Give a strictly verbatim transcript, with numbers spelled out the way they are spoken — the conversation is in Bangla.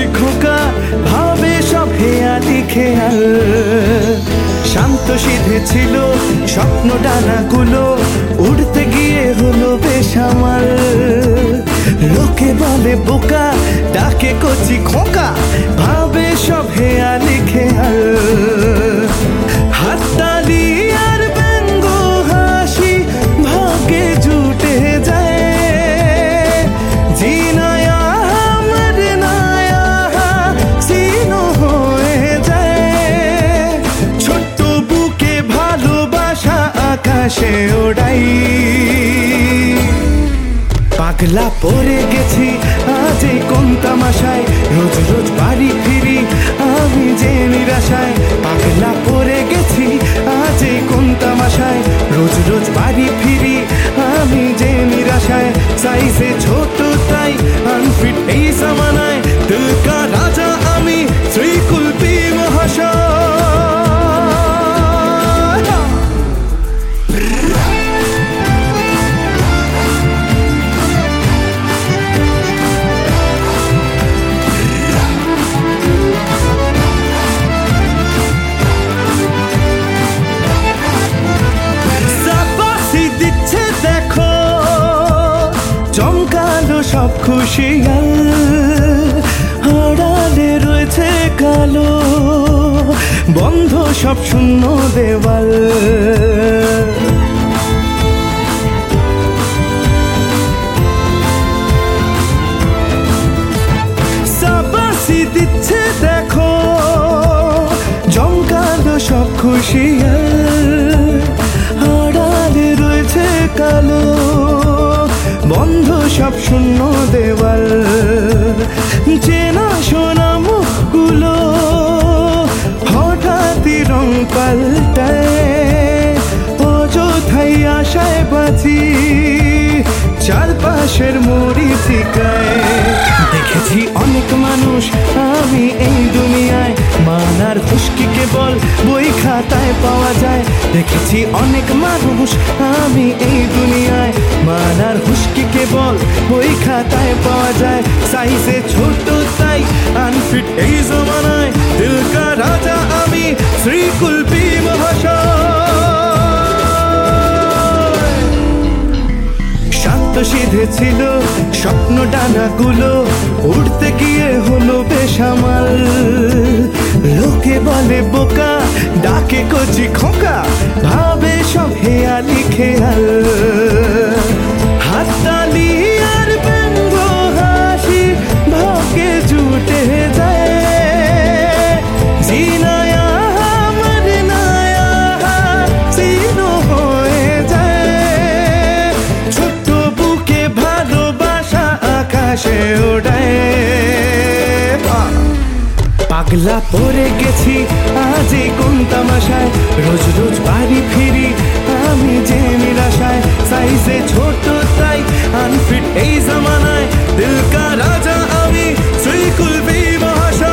কচি খোকা ভাবে সব হেয়ালি খেয়াল। শান্ত সিধে ছিল স্বপ্ন ডানাগুলো, উড়তে গিয়ে হলো বেসামাল। লোকে বলে বোকা, ডাকে কচি খোকা, ভাবে সব হেয়ালি খেয়াল। হাততালি আর ব্যঙ্গ হাসি ভাগে জুটে যায়, জিনায়া আমার নায়া সিনো হয়ে যায়। ছোট্ট বুকে ভালোবাসা আকাশে ওড়াই, পাগলা পড়ে গেছি আজ এই কোন তামাশায়। রোজ রোজ বাড়ি ফিরি আমি যে নিরাশায়, পাগলা পড়ে গেছি আজ এই কোন তামাশায়। রোজ রোজ বাড়ি ফিরি আমি যে নিরাশায়। সাইজে ছোট তাই আনফিট এই জামানায়, দিল কা রাজা আমি শ্রীকুলপি মহাশয়। চমকালো সব খুশিয়াল, আড়ালে রয়েছে কালো বন্ধ সব শূন্য দেওয়াল। সাবাসি দিচ্ছে দেখো, চমকালো সব খুশিয়াল, আড়ালে রয়েছে কালো বন্ধ সব শূন্য দেওয়াল। চেনা শোনা মুখগুলো হঠাৎই রং পাল্টায়, অযথাই আশায় বাঁচি চারপাশের মরীচিকায়। দেখেছি অনেক মানুষ আমি এই দুনিয়ায়, মানার খুশকি কেবল বই খাতায় পাওয়া যায়। দেখেছি অনেক মানুষ আমি এই দুনিয়ায়, মানার খুশকি কেবল বই খাতায় পাওয়া যায়। সাইজে ছোট তাই আনফিট এই জমানায়, দিল কা রাজা আমি শ্রীকুলপি মহাশয়। শান্ত সিধে ছিল স্বপ্ন ডানাগুলো, উড়তে গিয়ে হলো বেসামাল। লোকে বলে বোকা, ডাকে কচি খোকা, ভাবে সব হেয়ালি খেয়াল। হাততালি আর ব্যঙ্গ হাসি ভাগে জুটে যায়, জিনায়া আমার নায়া সিনো হয়ে যায়। ছোট্ট বুকে ভালোবাসা আকাশে ওড়ায়, পাগলা পড়ে গেছি আজ এই কোন তামাশায়। রোজ রোজ বাড়ি ফিরি আমি যে নিরাশায়। সাইজে ছোট তাই আনফিট এই জামানায়, দিল কা রাজা আমি শ্রীকুলপি মহাশয়।